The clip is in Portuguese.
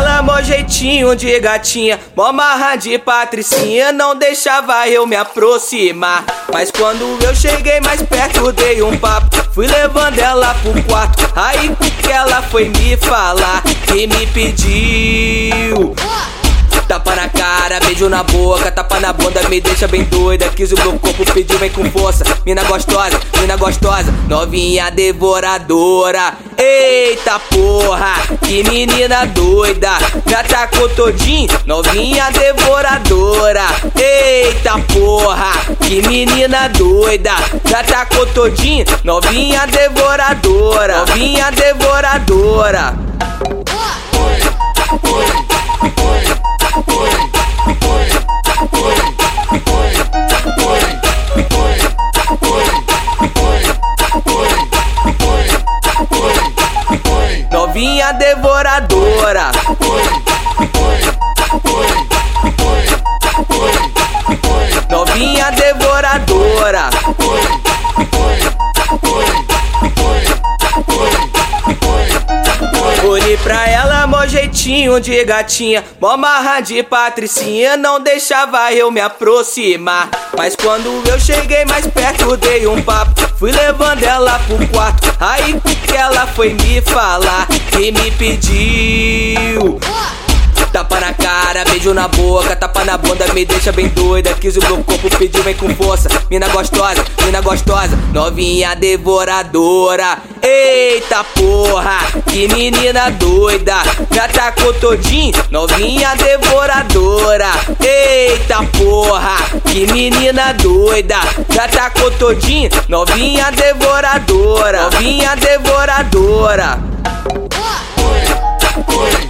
ela, mó jeitinho de gatinha, mó marra de patricinha, não deixava eu me aproximar. Mas quando eu cheguei mais perto, dei um papo, fui levando ela pro quarto. Aí que ela foi me falar que me pediu tapa na cara, beijo na boca, tapa na bunda, me deixa bem doida. Quis o meu corpo, pediu, vem com força. Mina gostosa, novinha devoradora. Eita porra, que menina doida, me atacou todinho, novinha devoradora. Eita porra, que menina doida, me atacou todinho, novinha devoradora. Novinha devoradora. Novinha devoradora. Novinha devoradora. Olhei pra ela, mó jeitinho de gatinha, mó marra de patricinha, não deixava eu me aproximar. Mas quando eu cheguei mais perto, dei um papo, fui levando ela pro quarto. Aí que ela foi me falar que me pediu tapa na cara, beijo na boca, tapa na bunda, me deixa bem doida. Quis o meu corpo, pediu, vem com força. Mina gostosa, novinha devoradora. Eita porra, que menina doida, me atacou todinho, novinha devoradora. Eita porra, que menina doida, me atacou todinho, novinha devoradora. Novinha devoradora.